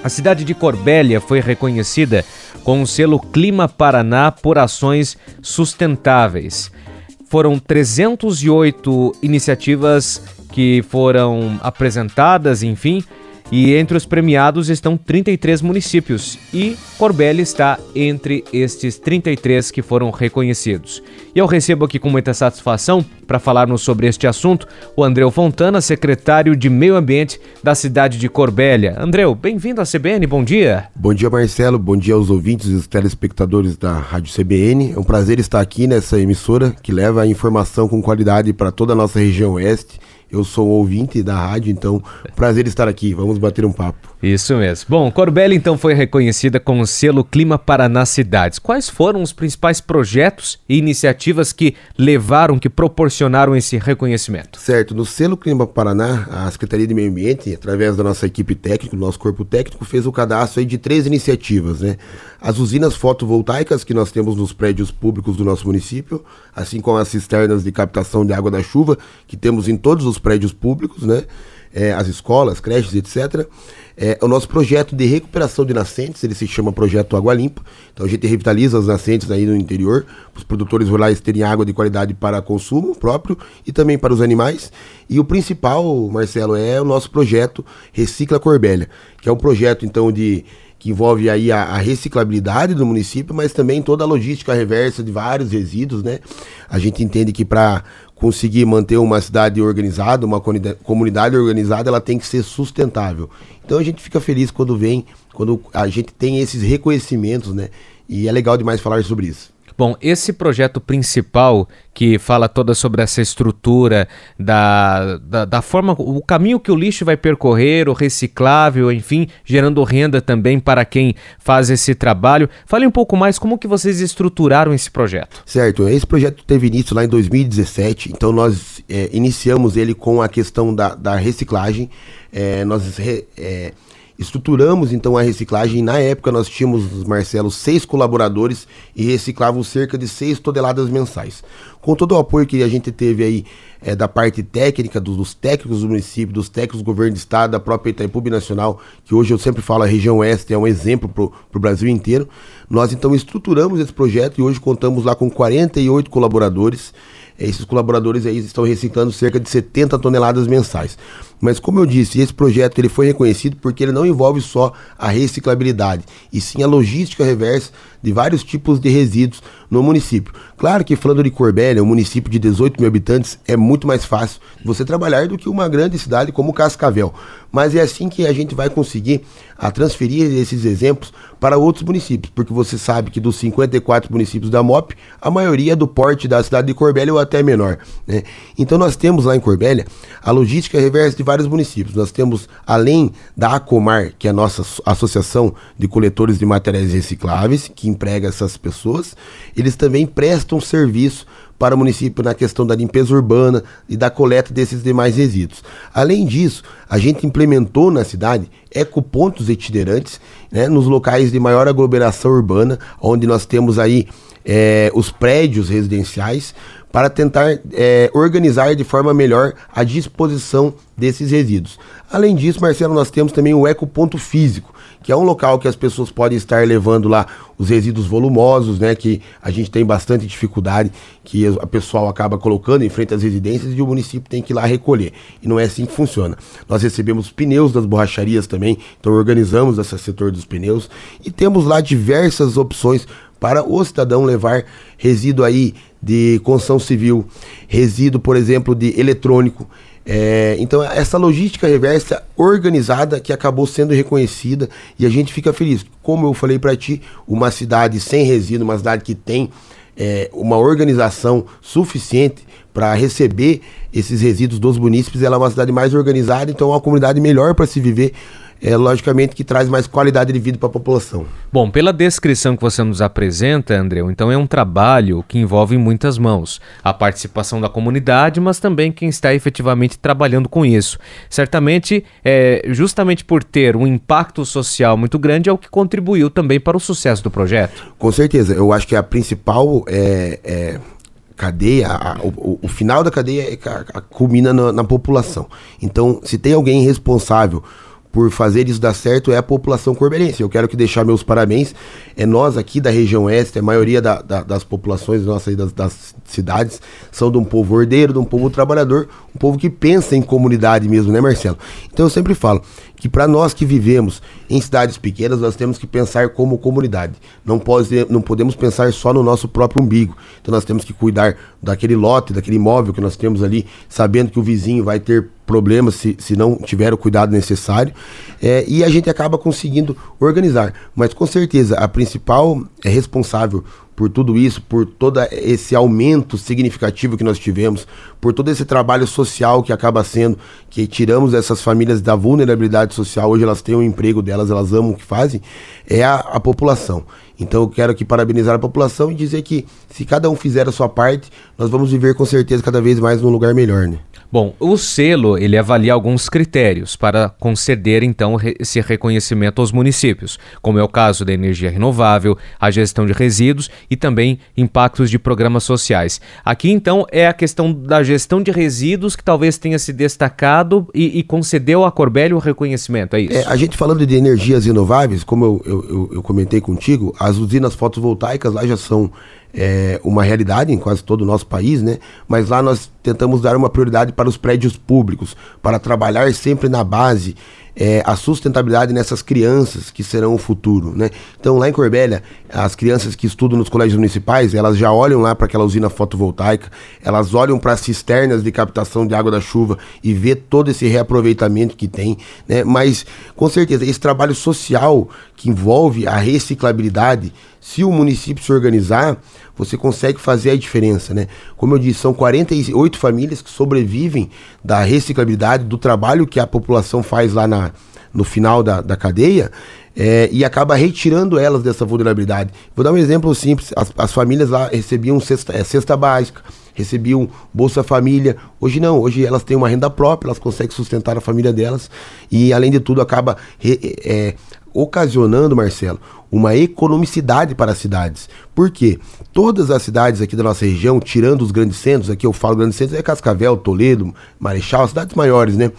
A cidade de Corbélia foi reconhecida com o selo Clima Paraná por ações sustentáveis. Foram 308 iniciativas que foram apresentadas, enfim, e entre os premiados estão 33 municípios e Corbélia está entre estes 33 que foram reconhecidos. E eu recebo aqui com muita satisfação, para falarmos sobre este assunto, o Andreu Fontana, secretário de Meio Ambiente da cidade de Corbélia. Andreu, bem-vindo à CBN, bom dia. Bom dia, Marcelo, bom dia aos ouvintes e os telespectadores da Rádio CBN. É um prazer estar aqui nessa emissora que leva a informação com qualidade para toda a nossa região oeste. Eu sou ouvinte da rádio, então prazer estar aqui. Vamos bater um papo. Isso mesmo. Bom, Corbélia então foi reconhecida com o selo Clima Paraná Cidades. Quais foram os principais projetos e iniciativas que levaram, que proporcionaram esse reconhecimento? Certo. No selo Clima Paraná, a Secretaria de Meio Ambiente, através da nossa equipe técnica, do nosso corpo técnico, fez o cadastro aí de 3 iniciativas, né? As usinas fotovoltaicas que nós temos nos prédios públicos do nosso município, assim como as cisternas de captação de água da chuva, que temos em todos os prédios públicos, né? As escolas, creches, etc. O nosso projeto de recuperação de nascentes, ele se chama Projeto Água Limpa. Então a gente revitaliza as nascentes aí no interior, para os produtores rurais terem água de qualidade para consumo próprio e também para os animais. E o principal, Marcelo, é o nosso projeto Recicla Corbélia, que é um projeto então que envolve aí a reciclabilidade do município, mas também toda a logística reversa de vários resíduos, né? A gente entende que para conseguir manter uma cidade organizada, uma comunidade organizada, ela tem que ser sustentável. Então a gente fica feliz quando a gente tem esses reconhecimentos, né? E é legal demais falar sobre isso. Bom, esse projeto principal que fala toda sobre essa estrutura da forma, o caminho que o lixo vai percorrer, o reciclável, enfim, gerando renda também para quem faz esse trabalho. Fale um pouco mais como que vocês estruturaram esse projeto. Certo, esse projeto teve início lá em 2017, então nós iniciamos ele com a questão da reciclagem. Estruturamos então a reciclagem. Na época nós tínhamos, Marcelo, 6 colaboradores e reciclávamos cerca de 6 toneladas mensais. Com todo o apoio que a gente teve aí da parte técnica, dos técnicos do município, dos técnicos do governo do estado, da própria Itaipu Binacional, que hoje eu sempre falo a região oeste é um exemplo para o Brasil inteiro, nós então estruturamos esse projeto e hoje contamos lá com 48 colaboradores. Esses colaboradores aí estão reciclando cerca de 70 toneladas mensais. Mas como eu disse, esse projeto ele foi reconhecido porque ele não envolve só a reciclabilidade, e sim a logística reversa de vários tipos de resíduos no município. Claro que falando de Corbélia, um município de 18 mil habitantes, é muito mais fácil você trabalhar do que uma grande cidade como Cascavel. Mas é assim que a gente vai conseguir transferir esses exemplos para outros municípios, porque você sabe que dos 54 municípios da MOP, a maioria é do porte da cidade de Corbélia ou até menor, né? Então nós temos lá em Corbélia a logística reversa de vários municípios. Nós temos, além da Acomar, que é a nossa associação de coletores de materiais recicláveis, que emprega essas pessoas, eles também prestam serviço para o município na questão da limpeza urbana e da coleta desses demais resíduos. Além disso, a gente implementou na cidade ecopontos itinerantes, né, nos locais de maior aglomeração urbana, onde nós temos aí os prédios residenciais, para tentar organizar de forma melhor a disposição desses resíduos. Além disso, Marcelo, nós temos também o ecoponto físico, que é um local que as pessoas podem estar levando lá os resíduos volumosos, né, que a gente tem bastante dificuldade, que a pessoal acaba colocando em frente às residências e o município tem que ir lá recolher. E não é assim que funciona. Nós recebemos pneus das borracharias também, então organizamos esse setor dos pneus e temos lá diversas opções para o cidadão levar resíduo aí de construção civil, resíduo, por exemplo, de eletrônico. Então essa logística reversa organizada que acabou sendo reconhecida e a gente fica feliz. Como eu falei para ti, uma cidade sem resíduo, uma cidade que tem uma organização suficiente para receber esses resíduos dos munícipes, ela é uma cidade mais organizada, então é uma comunidade melhor para se viver. Logicamente que traz mais qualidade de vida para a população. Bom, pela descrição que você nos apresenta, Andreu, então é um trabalho que envolve muitas mãos. A participação da comunidade, mas também quem está efetivamente trabalhando com isso. Certamente, justamente por ter um impacto social muito grande, é o que contribuiu também para o sucesso do projeto. Com certeza, eu acho que a principal cadeia, o final da cadeia culmina na população. Então, se tem alguém responsável por fazer isso dar certo é a população corbelense. Eu quero que deixar meus parabéns. Nós aqui da região oeste, a maioria das populações nossas das cidades são de um povo ordeiro, de um povo trabalhador, um povo que pensa em comunidade mesmo, né, Marcelo? Então eu sempre falo que para nós que vivemos em cidades pequenas, nós temos que pensar como comunidade. Não podemos pensar só no nosso próprio umbigo. Então nós temos que cuidar daquele lote, daquele imóvel que nós temos ali, sabendo que o vizinho vai ter problemas se não tiver o cuidado necessário, e a gente acaba conseguindo organizar. Mas com certeza a principal responsável por tudo isso, por todo esse aumento significativo que nós tivemos, por todo esse trabalho social que acaba sendo, que tiramos essas famílias da vulnerabilidade social, hoje elas têm um emprego delas, elas amam o que fazem, é a população. Então eu quero aqui parabenizar a população e dizer que se cada um fizer a sua parte, nós vamos viver com certeza cada vez mais num lugar melhor, né? Bom, o selo, ele avalia alguns critérios para conceder, então, esse reconhecimento aos municípios, como é o caso da energia renovável, a gestão de resíduos e também impactos de programas sociais. Aqui, então, é a questão da gestão de resíduos que talvez tenha se destacado e concedeu à Corbélia o reconhecimento, é isso? A gente falando de energias renováveis, como eu comentei contigo, as usinas fotovoltaicas lá já são uma realidade em quase todo o nosso país, né? Mas lá nós tentamos dar uma prioridade para os prédios públicos, para trabalhar sempre na base, a sustentabilidade nessas crianças que serão o futuro, né? Então lá em Corbélia, as crianças que estudam nos colégios municipais, elas já olham lá para aquela usina fotovoltaica, elas olham para as cisternas de captação de água da chuva e vê todo esse reaproveitamento que tem, né? Mas com certeza esse trabalho social que envolve a reciclabilidade, se o município se organizar, você consegue fazer a diferença, né? Como eu disse, são 48 famílias que sobrevivem da reciclabilidade, do trabalho que a população faz lá no final da cadeia, e acaba retirando elas dessa vulnerabilidade. Vou dar um exemplo simples. As famílias lá recebiam cesta básica, recebiam Bolsa Família. Hoje não, hoje elas têm uma renda própria, elas conseguem sustentar a família delas e, além de tudo, acaba ocasionando, Marcelo, uma economicidade para as cidades. Por quê? Todas as cidades aqui da nossa região, tirando os grandes centros, aqui eu falo grandes centros, Cascavel, Toledo, Marechal, cidades maiores, né?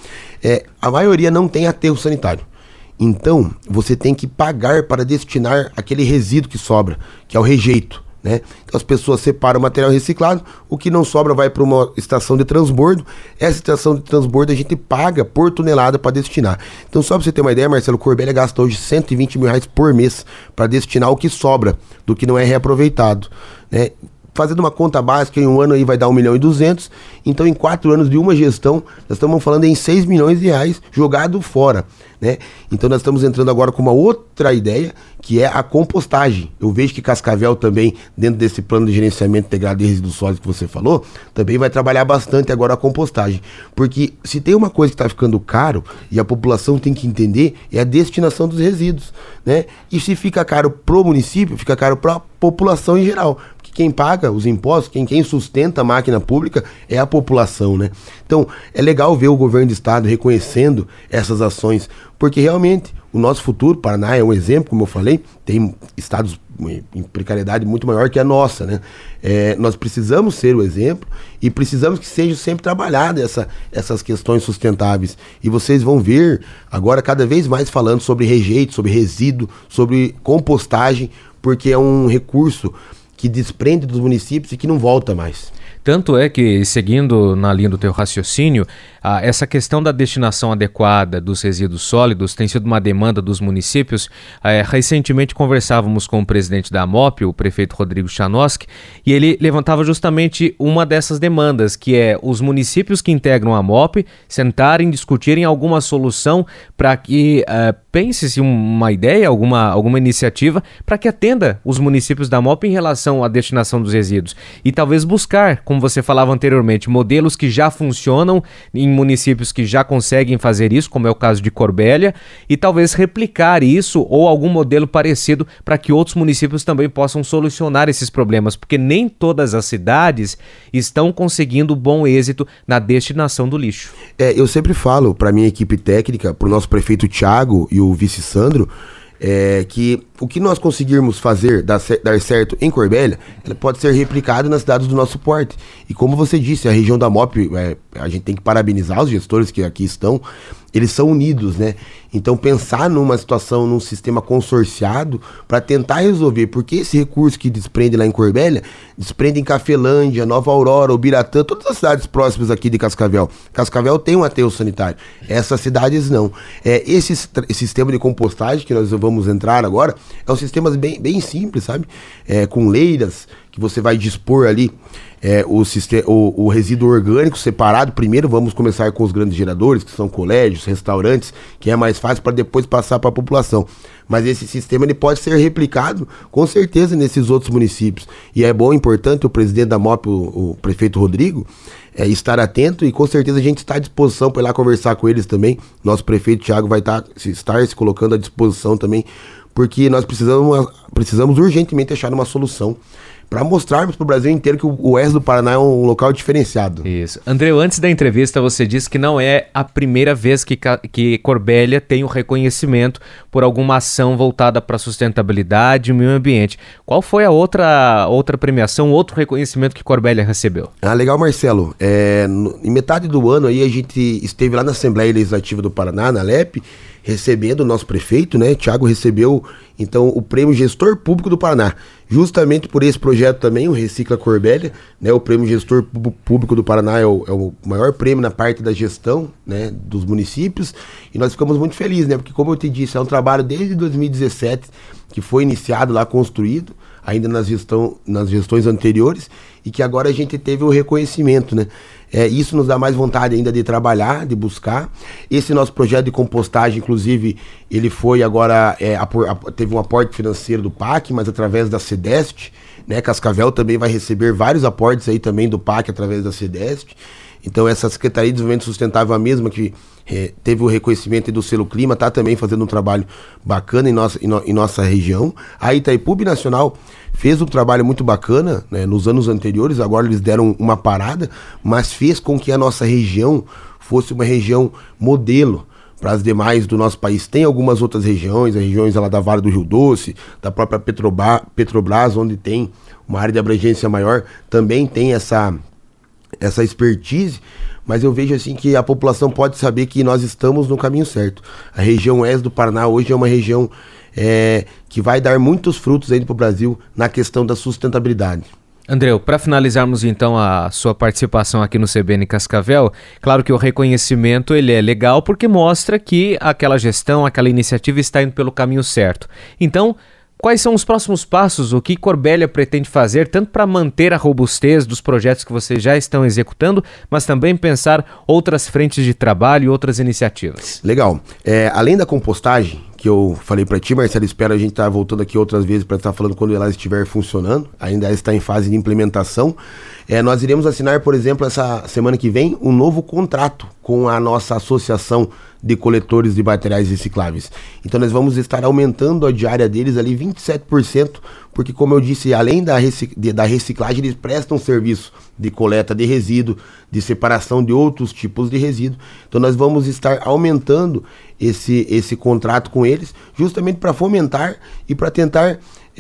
A maioria não tem aterro sanitário. Então, você tem que pagar para destinar aquele resíduo que sobra, que é o rejeito, né? Então as pessoas separam o material reciclado, o que não sobra vai para uma estação de transbordo. Essa estação de transbordo a gente paga por tonelada para destinar. Então só para você ter uma ideia, Marcelo, Corbélia gasta hoje R$120 mil por mês para destinar o que sobra do que não é reaproveitado, né? Fazendo uma conta básica, em um ano aí vai dar 1.200.000, então em 4 anos de uma gestão, nós estamos falando em R$6 milhões jogado fora, né? Então nós estamos entrando agora com uma outra ideia, que é a compostagem. Eu vejo que Cascavel também, dentro desse plano de gerenciamento integrado de resíduos sólidos que você falou, também vai trabalhar bastante agora a compostagem, porque se tem uma coisa que está ficando caro, e a população tem que entender, é a destinação dos resíduos, né? E se fica caro pro município, fica caro para a população em geral. Quem paga os impostos, quem sustenta a máquina pública é a população, né? Então, é legal ver o governo do estado reconhecendo essas ações, porque realmente o nosso futuro, Paraná é um exemplo, como eu falei, tem estados em precariedade muito maior que a nossa, né? Nós precisamos ser o exemplo e precisamos que seja sempre trabalhada essas questões sustentáveis. E vocês vão ver agora cada vez mais falando sobre rejeito, sobre resíduo, sobre compostagem, porque é um recurso que desprende dos municípios e que não volta mais. Tanto é que, seguindo na linha do teu raciocínio, essa questão da destinação adequada dos resíduos sólidos tem sido uma demanda dos municípios. Recentemente conversávamos com o presidente da AMOP, o prefeito Rodrigo Chanoski, e ele levantava justamente uma dessas demandas, que é os municípios que integram a AMOP sentarem, discutirem alguma solução para que pense-se uma ideia, alguma iniciativa para que atenda os municípios da AMOP em relação à destinação dos resíduos e talvez buscar, como você falava anteriormente, modelos que já funcionam em municípios que já conseguem fazer isso, como é o caso de Corbélia, e talvez replicar isso ou algum modelo parecido para que outros municípios também possam solucionar esses problemas, porque nem todas as cidades estão conseguindo bom êxito na destinação do lixo. Eu sempre falo para a minha equipe técnica, para o nosso prefeito Thiago e o vice Sandro, que o que nós conseguirmos fazer dar certo em Corbélia, ela pode ser replicado nas cidades do nosso porte. E como você disse, a região da MOP, a gente tem que parabenizar os gestores que aqui estão. eles são unidos, né? Então pensar numa situação, num sistema consorciado para tentar resolver, porque esse recurso que desprende lá em Corbélia, desprende em Cafelândia, Nova Aurora, Ubiratã, todas as cidades próximas aqui de Cascavel. Cascavel tem um aterro sanitário, essas cidades não. Esse sistema de compostagem que nós vamos entrar agora, é um sistema bem simples, sabe? Com leiras, que você vai dispor ali o resíduo orgânico separado. Primeiro vamos começar com os grandes geradores, que são colégios, restaurantes, que é mais fácil para depois passar para a população. Mas esse sistema ele pode ser replicado com certeza nesses outros municípios. E é bom, importante, o presidente da MOP, o prefeito Rodrigo, estar atento, e com certeza a gente está à disposição para ir lá conversar com eles também. Nosso prefeito Thiago vai estar se colocando à disposição também, porque nós precisamos urgentemente achar uma solução para mostrarmos para o Brasil inteiro que o oeste do Paraná é um local diferenciado. Isso. Andreu, antes da entrevista você disse que não é a primeira vez que Corbélia tem o reconhecimento por alguma ação voltada para a sustentabilidade e o meio ambiente. Qual foi a outra premiação, outro reconhecimento que Corbélia recebeu? Legal, Marcelo. Em metade do ano aí a gente esteve lá na Assembleia Legislativa do Paraná, na LEP, recebendo o nosso prefeito, né? Thiago recebeu, então, o prêmio Gestor Público do Paraná. Justamente por esse projeto também, o Recicla Corbélia, né? O prêmio Gestor Público do Paraná é o maior prêmio na parte da gestão, né, dos municípios. E nós ficamos muito felizes, né? Porque, como eu te disse, é um trabalho desde 2017 que foi iniciado lá, construído, ainda nas gestões anteriores, e que agora a gente teve o reconhecimento, né? Isso nos dá mais vontade ainda de trabalhar, de buscar. Esse nosso projeto de compostagem, inclusive, ele foi agora, teve um aporte financeiro do PAC, mas através da CEDEST, né? Cascavel também vai receber vários aportes aí também do PAC através da CEDEST. Então essa Secretaria de Desenvolvimento Sustentável, a mesma que teve o reconhecimento do selo Clima, está também fazendo um trabalho bacana em nossa região. A Itaipu Nacional fez um trabalho muito bacana, né, nos anos anteriores. Agora eles deram uma parada, mas fez com que a nossa região fosse uma região modelo para as demais do nosso país. Tem algumas outras regiões, as regiões lá da Vale do Rio Doce, da própria Petrobras, onde tem uma área de abrangência maior, também tem essa expertise, mas eu vejo assim que a população pode saber que nós estamos no caminho certo. A região oeste do Paraná hoje é uma região que vai dar muitos frutos ainda para o Brasil na questão da sustentabilidade. Andreu, para finalizarmos então a sua participação aqui no CBN Cascavel, claro que o reconhecimento ele é legal porque mostra que aquela gestão, aquela iniciativa está indo pelo caminho certo. Então, quais são os próximos passos? O que Corbélia pretende fazer, tanto para manter a robustez dos projetos que vocês já estão executando, mas também pensar outras frentes de trabalho e outras iniciativas? Legal. Além da compostagem, que eu falei para ti, Marcelo, espero a gente estar voltando aqui outras vezes para estar falando quando ela estiver funcionando, ainda está em fase de implementação. Nós iremos assinar, por exemplo, essa semana que vem, um novo contrato com a nossa associação de coletores de materiais recicláveis. Então nós vamos estar aumentando a diária deles ali 27%, porque, como eu disse, além da reciclagem, eles prestam serviço de coleta de resíduo, de separação de outros tipos de resíduo. Então nós vamos estar aumentando esse contrato com eles, justamente para fomentar e para tentar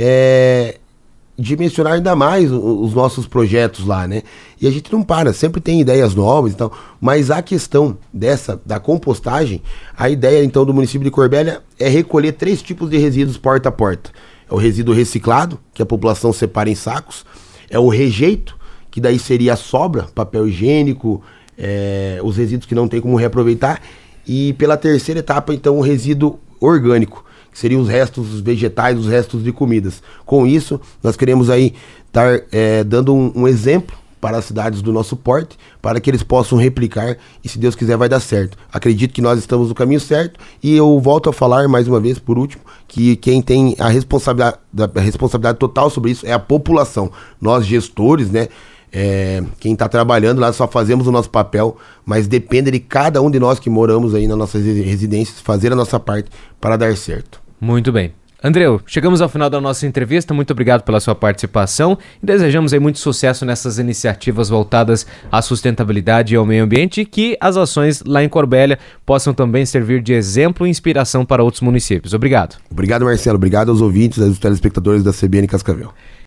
dimensionar ainda mais os nossos projetos lá, né? E a gente não para, sempre tem ideias novas e tal, mas a questão da compostagem, a ideia então do município de Corbélia é recolher 3 tipos de resíduos porta a porta. É o resíduo reciclado, que a população separa em sacos, é o rejeito, que daí seria a sobra, papel higiênico, os resíduos que não tem como reaproveitar, e pela terceira etapa então o resíduo orgânico, que seriam os restos vegetais, os restos de comidas. Com isso, nós queremos aí estar dando um exemplo para as cidades do nosso porte, para que eles possam replicar e, se Deus quiser, vai dar certo. Acredito que nós estamos no caminho certo e eu volto a falar mais uma vez, por último, que quem tem a responsabilidade total sobre isso é a população. Nós, gestores, né? Quem está trabalhando lá, só fazemos o nosso papel, mas depende de cada um de nós que moramos aí nas nossas residências fazer a nossa parte para dar certo. Muito bem. Andreu, chegamos ao final da nossa entrevista, muito obrigado pela sua participação e desejamos aí muito sucesso nessas iniciativas voltadas à sustentabilidade e ao meio ambiente e que as ações lá em Corbélia possam também servir de exemplo e inspiração para outros municípios. Obrigado. Obrigado, Marcelo. Obrigado aos ouvintes e aos telespectadores da CBN Cascavel.